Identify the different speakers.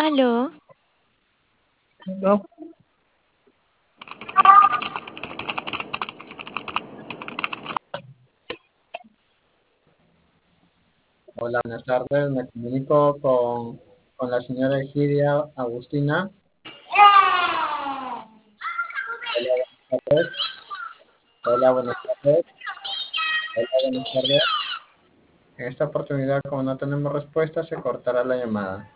Speaker 1: Aló,
Speaker 2: No. Hola, buenas tardes. Me comunico con la señora Egidia Agustina. Hola, buenas tardes. Hola, buenas tardes. Hola, buenas tardes. En esta oportunidad, como no tenemos respuesta, se cortará la llamada.